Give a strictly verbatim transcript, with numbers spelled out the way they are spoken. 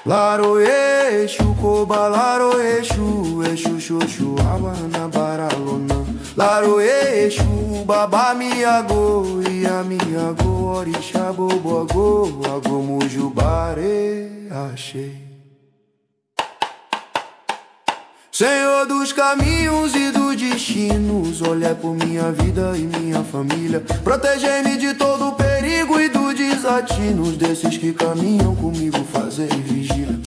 Laroê, Exu, Coba, Laroê, Exu, Exu, Xoxu, Abana, Baralona. Laroê, Exu, Babá, Miagô, Ia, Miagô, Orixá, Bobo, Agô, Agô, Mujubare, achei. Senhor dos caminhos e dos destinos, olhai por minha vida e minha família. Protegei-me de todo o perigo e dos desatinos desses que caminham comigo, fazei vigília.